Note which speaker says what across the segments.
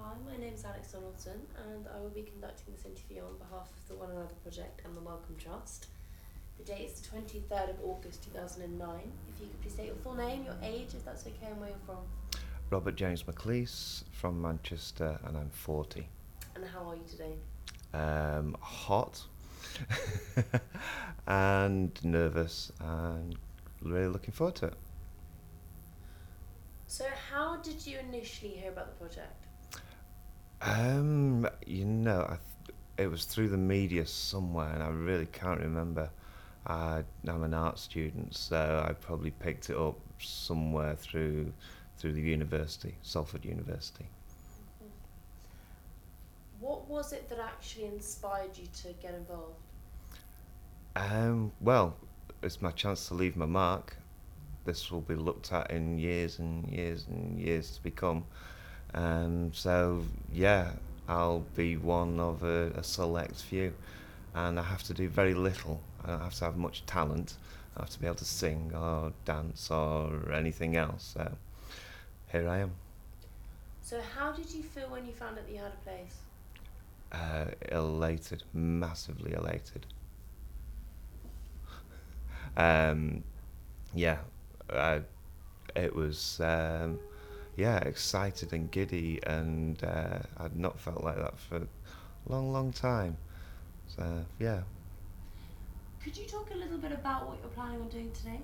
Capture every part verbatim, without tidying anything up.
Speaker 1: Hi, my name is Alex Donaldson, and I will be conducting this interview on behalf of the One Another Project and the Wellcome Trust. The date is the twenty-third of August two thousand nine. If you could please state your full name, your age, if that's okay, and where you're from.
Speaker 2: Robert James McLeese from Manchester, and I'm forty.
Speaker 1: And how are you today?
Speaker 2: Um, hot and nervous, and really looking forward to it.
Speaker 1: So, how did you initially hear about the project?
Speaker 2: Um, you know, I th- it was through the media somewhere, and I really can't remember. I, I'm an art student, so I probably picked it up somewhere through through the university, Salford University.
Speaker 1: What was it that actually inspired you to get involved?
Speaker 2: Um, well, it's my chance to leave my mark. This will be looked at in years and years and years to become. Um, so, yeah, I'll be one of a, a select few. And I have to do very little. I don't have to have much talent. I have to be able to sing or dance or anything else. So, here I am.
Speaker 1: So, how did you feel when you found out that you had a place?
Speaker 2: Uh, elated, massively elated. Um, yeah, I, it was um, yeah, excited and giddy, and uh, I'd not felt like that for a long, long time. So yeah.
Speaker 1: Could you talk a little bit about what you're planning on doing today?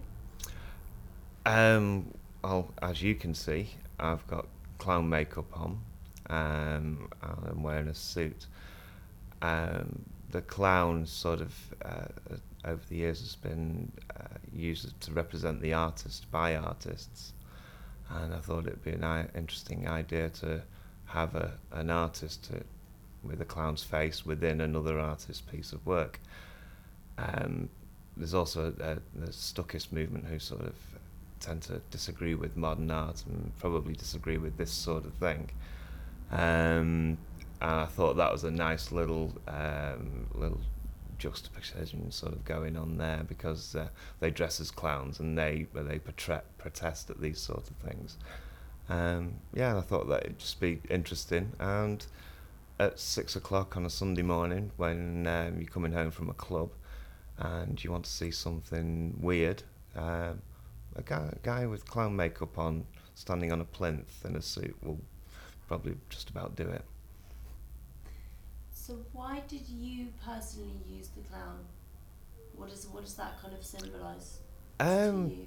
Speaker 2: Um, well, as you can see, I've got clown makeup on, um, and I'm wearing a suit. Um, the clown sort of uh, over the years has been uh, used to represent the artist by artists, and I thought it'd be an I- interesting idea to have a, an artist to, with a clown's face within another artist's piece of work. Um, there's also a, the Stuckist movement who sort of tend to disagree with modern art and probably disagree with this sort of thing. Um, and I thought that was a nice little um, little juxtaposition sort of going on there, because uh, they dress as clowns and they they portray, protest at these sort of things. Um, yeah, I thought that it'd just be interesting. And at six o'clock on a Sunday morning, when um, you're coming home from a club and you want to see something weird, um, a guy, a guy with clown makeup on, standing on a plinth in a suit, will probably just about do it.
Speaker 1: So, why did you personally use the clown? What is what does that kind of symbolise
Speaker 2: Um,
Speaker 1: to you?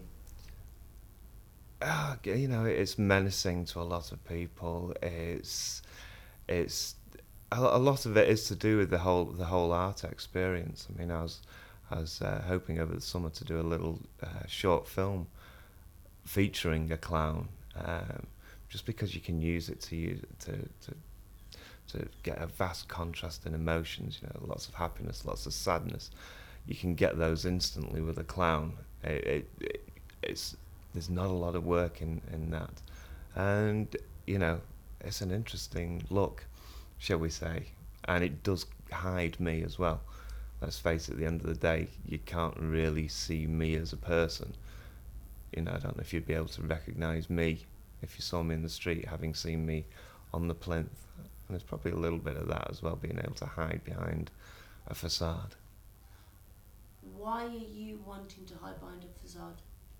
Speaker 2: ah, you know, it's menacing to a lot of people. It's it's a, a lot of it is to do with the whole the whole art experience. I mean, I was I was uh, hoping over the summer to do a little uh, short film featuring a clown, um, just because you can use it to use to to to get a vast contrast in emotions. You know, lots of happiness, lots of sadness. You can get those instantly with a clown. It, it, it it's there's not a lot of work in in that, and you know, it's an interesting look, shall we say, and it does hide me as well. Let's face it, at the end of the day, you can't really see me as a person. You know, I don't know if you'd be able to recognise me if you saw me in the street, having seen me on the plinth. And there's probably a little bit of that as well, being able to hide behind a facade.
Speaker 1: Why are you wanting to hide behind a facade?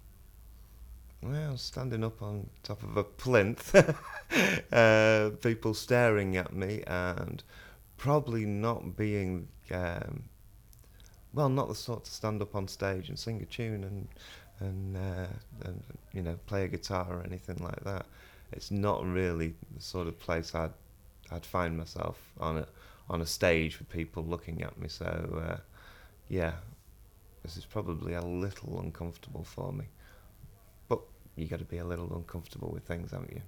Speaker 2: Well, standing up on top of a plinth, uh, people staring at me, and probably not being, um, well, not the sort to stand up on stage and sing a tune and and, uh, and you know, play a guitar or anything like that. It's not really the sort of place I'd I'd find myself on a on a stage with people looking at me. So uh, yeah, this is probably a little uncomfortable for me. But you got to be a little uncomfortable with things, haven't you?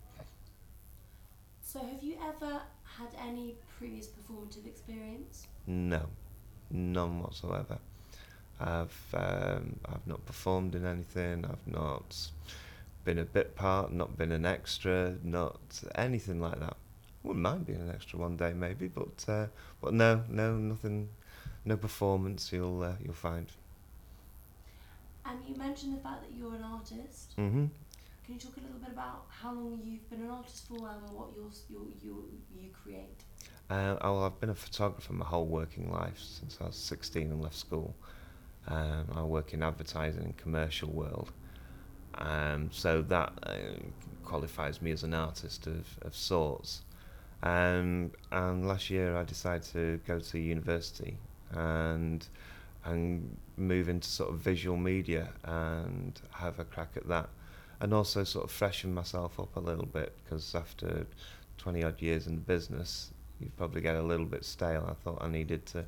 Speaker 1: So, have you ever had any previous performative experience?
Speaker 2: No, none whatsoever. I've um, I've not performed in anything. I've not been a bit part, not been an extra, not anything like that. Wouldn't mind being an extra one day maybe, but uh, but no, no, nothing, no performance. You'll uh, you'll find.
Speaker 1: And you mentioned the fact that you're an artist.
Speaker 2: Mhm.
Speaker 1: can you talk a little bit about how long you've been an artist for and what your you you you create?
Speaker 2: Uh, oh, I've been a photographer my whole working life since I was sixteen and left school. Um, I work in advertising and commercial world, um, so that uh, qualifies me as an artist of, of sorts. Um, and last year I decided to go to university and and move into sort of visual media and have a crack at that, and also sort of freshen myself up a little bit, because after twenty odd years in the business you probably get a little bit stale. I thought I needed to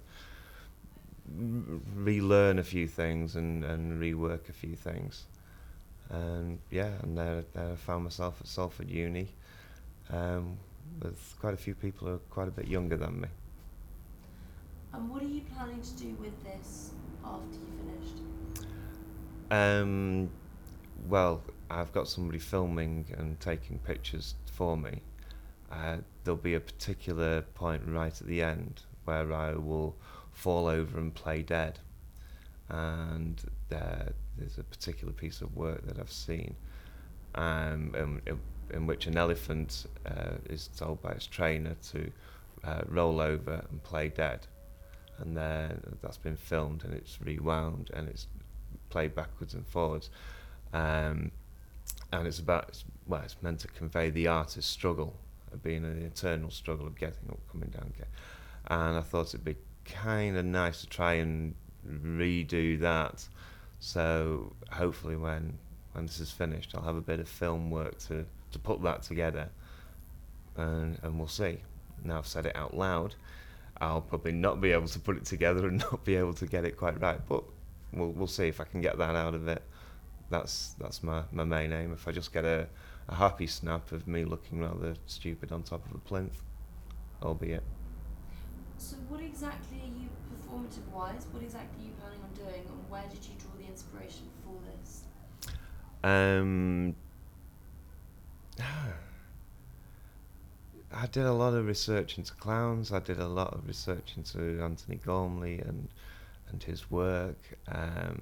Speaker 2: relearn a few things and, and rework a few things. And yeah, and there, there I found myself at Salford Uni um, with quite a few people who are quite a bit younger than me.
Speaker 1: And what are you planning to do with this after you finished?
Speaker 2: Um, well, I've got somebody filming and taking pictures for me. Uh, there'll be a particular point right at the end where I will fall over and play dead, and there, there's a particular piece of work that I've seen um, in, in, in which an elephant uh, is told by its trainer to uh, roll over and play dead, and then that's been filmed and it's rewound and it's played backwards and forwards, um, and it's about it's, well it's meant to convey the artist's struggle of being an eternal struggle of getting up, coming down again. And I thought it'd be kind of nice to try and redo that, so hopefully when when this is finished I'll have a bit of film work to, to put that together, and, and we'll see. Now I've said it out loud, I'll probably not be able to put it together and not be able to get it quite right, but we'll we'll see if I can get that out of it. That's that's my, my main aim. If I just get a, a happy snap of me looking rather stupid on top of a plinth, albeit.
Speaker 1: So what exactly are you, performative-wise, what exactly are you planning on doing, and where did you draw the inspiration for this?
Speaker 2: Um, I did a lot of research into clowns. I did a lot of research into Anthony Gormley and and his work. Um,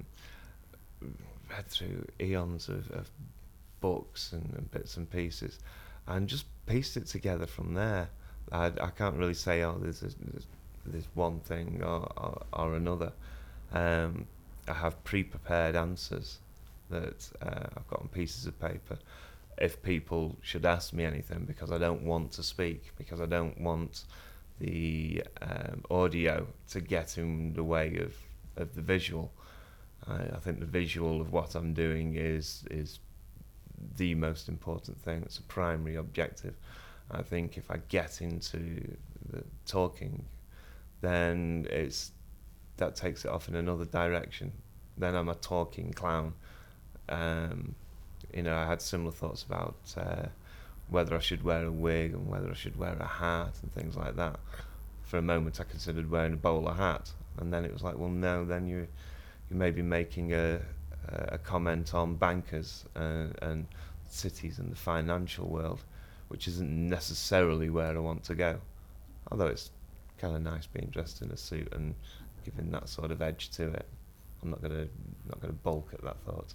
Speaker 2: read through eons of, of books and, and bits and pieces, and just pieced it together from there. I, I can't really say, oh, there's, a, there's, there's one thing or, or, or another. Um, I have pre-prepared answers that uh, I've got on pieces of paper if people should ask me anything, because I don't want to speak, because I don't want the um, audio to get in the way of, of the visual. I, I think the visual of what I'm doing is is the most important thing. It's a primary objective. I think if I get into the talking, then it's that takes it off in another direction. Then I'm a talking clown. Um, you know, I had similar thoughts about uh, whether I should wear a wig and whether I should wear a hat and things like that. For a moment I considered wearing a bowler hat, and then it was like, well, no, then you you may be making a a comment on bankers and, and cities and the financial world, which isn't necessarily where I want to go. Although it's kind of nice being dressed in a suit and giving that sort of edge to it. I'm not gonna not gonna balk at that thought.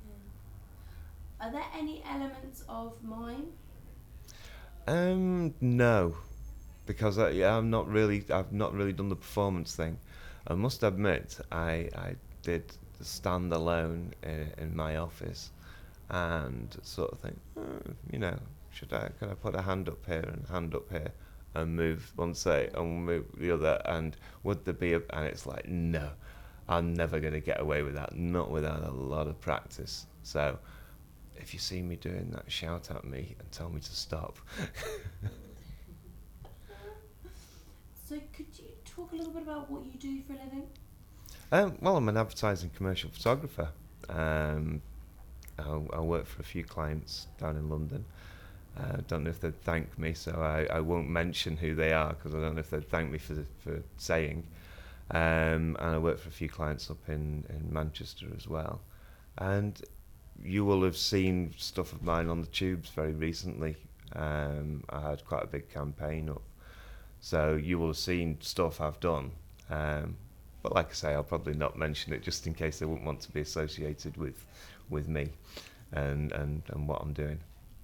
Speaker 1: Are there any elements of mime?
Speaker 2: Um, no, because I, yeah, I'm not really. I've not really done the performance thing. I must admit, I I did stand alone in, in my office, and sort of think, oh, you know, should I? Can I put a hand up here and a hand up here, and move one side and move the other? And would there be a? And it's like, no, I'm never going to get away with that. Not without a lot of practice. So, if you see me doing that, shout at me and tell me to stop.
Speaker 1: So could you talk a little bit about what you do for a living?
Speaker 2: Um, well, I'm an advertising commercial photographer. Um, I, I work for a few clients down in London. I uh, don't know if they'd thank me, so I, I won't mention who they are, because I don't know if they'd thank me for for saying. Um, and I work for a few clients up in, in Manchester as well. And you will have seen stuff of mine on the tubes very recently. Um, I had quite a big campaign up. So you will have seen stuff I've done. Um, but like I say, I'll probably not mention it just in case they wouldn't want to be associated with with me. and, and, and what I'm doing.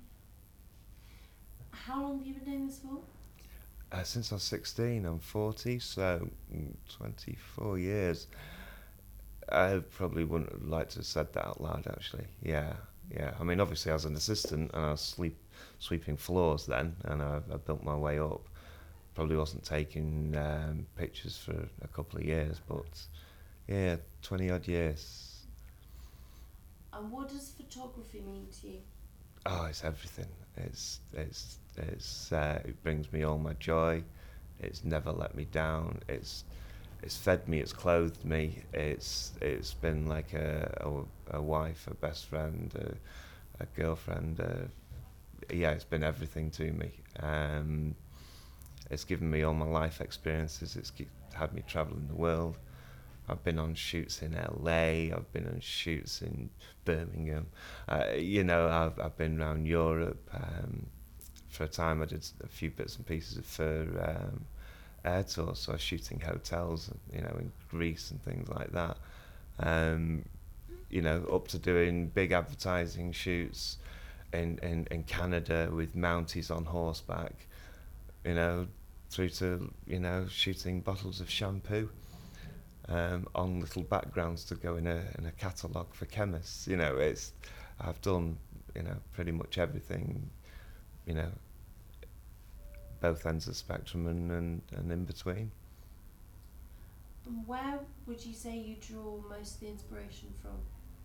Speaker 1: How long have you been doing this for?
Speaker 2: Uh, since I was sixteen, I'm forty, so mm, twenty-four years. I probably wouldn't have liked to have said that out loud, actually. Yeah, yeah. I mean, obviously, I was an assistant and I was sleep, sweeping floors then, and I, I built my way up. Probably wasn't taking um, pictures for a couple of years, but yeah, twenty odd years.
Speaker 1: And what does photography mean to you?
Speaker 2: Oh, it's everything. It's it's it's uh, it brings me all my joy. It's never let me down. It's it's fed me. It's clothed me. It's it's been like a a, a wife, a best friend, a, a girlfriend. Uh, yeah, it's been everything to me. Um, it's given me all my life experiences. It's gi- had me traveling the world. I've been on shoots in L A. I've been on shoots in Birmingham. Uh, you know, I've I've been around Europe. Um, for a time, I did a few bits and pieces for um, air tours, so I was shooting hotels, you know, in Greece and things like that. Um, you know, up to doing big advertising shoots in, in, in Canada with Mounties on horseback. You know, through to, you know, shooting bottles of shampoo um, on little backgrounds to go in a in a catalogue for chemists. You know, it's I've done, you know, pretty much everything, you know, both ends of the spectrum and, and, and in between.
Speaker 1: And where would you say you draw most of the inspiration from?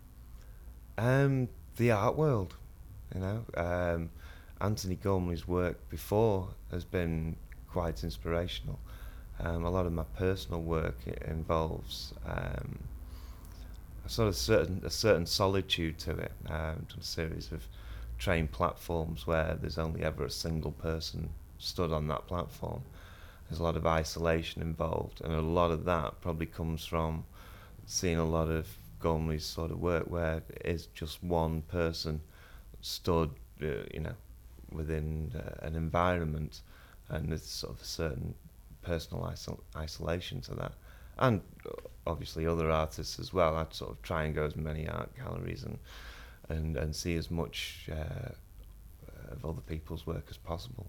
Speaker 2: Um, the art world, you know. Um, Anthony Gormley's work before has been quite inspirational. Um, a lot of my personal work i- involves um, a sort of certain a certain solitude to it. Um, done a series of train platforms where there's only ever a single person stood on that platform. There's a lot of isolation involved, and a lot of that probably comes from seeing a lot of Gormley's sort of work where it is just one person stood, uh, you know, within uh, an environment, and there's sort of a certain personal isol- isolation to that. And uh, obviously other artists as well. I'd sort of try and go as many art galleries and and, and see as much uh, of other people's work as possible.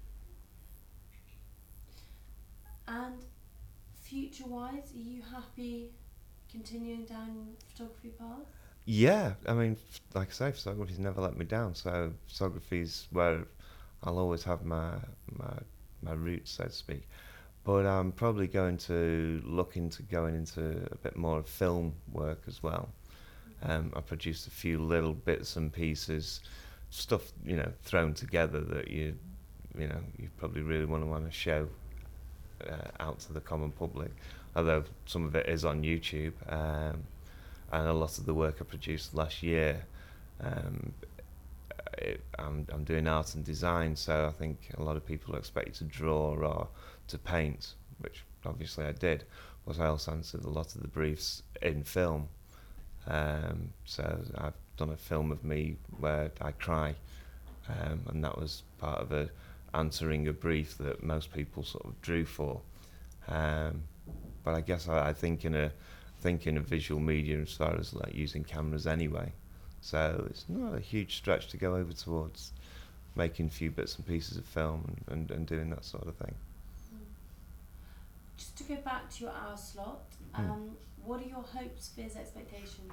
Speaker 1: And future-wise, are you happy continuing down photography path?
Speaker 2: Yeah, I mean, f- like I say, photography's never let me down. So photography's where I'll always have my my my roots, so to speak. But I'm probably going to look into going into a bit more of film work as well. Um, I produced a few little bits and pieces, stuff, you know, thrown together that you, you know, you probably really want to want to show uh, out to the common public. Although some of it is on YouTube, um, and a lot of the work I produced last year, um, it, I'm I'm doing art and design, so I think a lot of people expect you to draw or to paint, which obviously I did, but I also answered a lot of the briefs in film. Um, so I've done a film of me where I cry, um, and that was part of a answering a brief that most people sort of drew for. Um, but I guess I, I think in a think in a visual media as far as like using cameras anyway. So it's not a huge stretch to go over towards making a few bits and pieces of film and, and, and doing that sort of thing.
Speaker 1: Mm. Just to go back to your hour slot,
Speaker 2: Mm.
Speaker 1: um, what are your hopes, fears, expectations?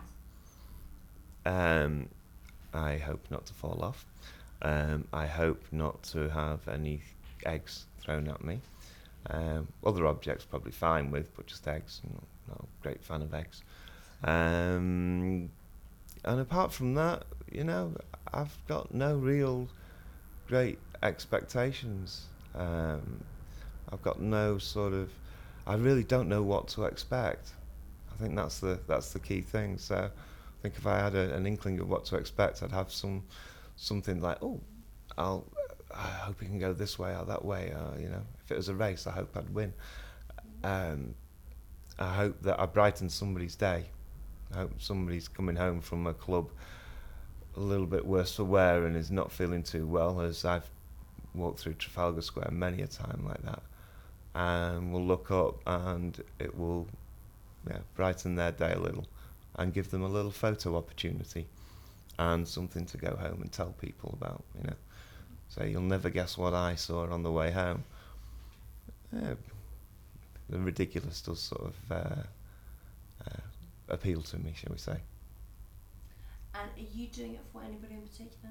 Speaker 2: Um, I hope not to fall off. Um, I hope not to have any eggs thrown at me. Um, other objects probably fine with, but just eggs. I'm not, not a great fan of eggs. Um, and apart from that, you know, I've got no real great expectations. Um, I've got no sort of. I really don't know what to expect. I think that's the that's the key thing. So I think if I had a, an inkling of what to expect, I'd have some something like, oh, I'll I hope it can go this way or that way. Or, you know, if it was a race, I hope I'd win. Um, I hope that I brighten somebody's day. I hope somebody's coming home from a club a little bit worse for wear and is not feeling too well, as I've walked through Trafalgar Square many a time like that, and will look up and it will, yeah, brighten their day a little and give them a little photo opportunity. and something to go home and tell people about, you know. So you'll never guess what I saw on the way home. Yeah, the ridiculous does sort of uh, uh, appeal to me, shall we say.
Speaker 1: And are you doing it for anybody in particular?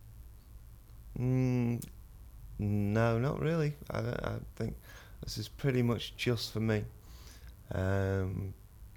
Speaker 2: Mm, no, not really. I, I think this is pretty much just for me. Um,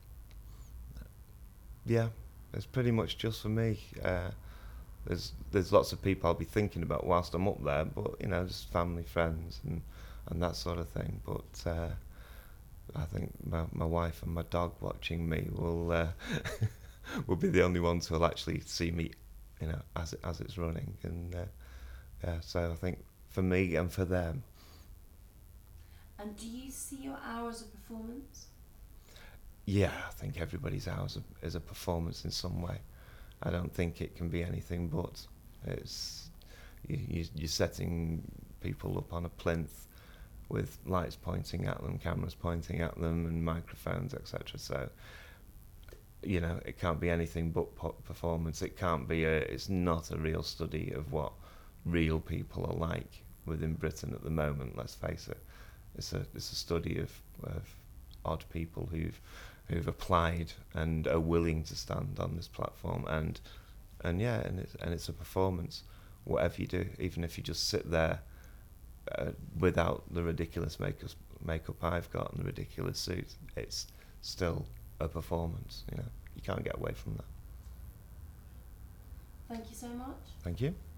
Speaker 2: yeah, it's pretty much just for me. Uh, there's there's lots of people I'll be thinking about whilst I'm up there, but you know, just family, friends, and and that sort of thing. But uh, I think my my wife and my dog watching me will uh, will be the only ones who'll actually see me, you know, as it, as it's running. And uh, yeah, so I think for me and for them.
Speaker 1: And do you see your hour as a performance?
Speaker 2: Yeah, I think everybody's hours is a performance in some way. I don't think it can be anything but. It's you, you, you're setting people up on a plinth with lights pointing at them, cameras pointing at them, and microphones, et cetera. So, you know, it can't be anything but performance. It can't be a. It's not a real study of what real people are like within Britain at the moment. Let's face it. It's a it's a study of of odd people who've who've applied and are willing to stand on this platform, and and yeah, and it's and it's a performance. Whatever you do, even if you just sit there uh, without the ridiculous makeup makeup I've got and the ridiculous suit, it's still a performance. You know, you can't get away from that.
Speaker 1: Thank you so much.
Speaker 2: Thank you.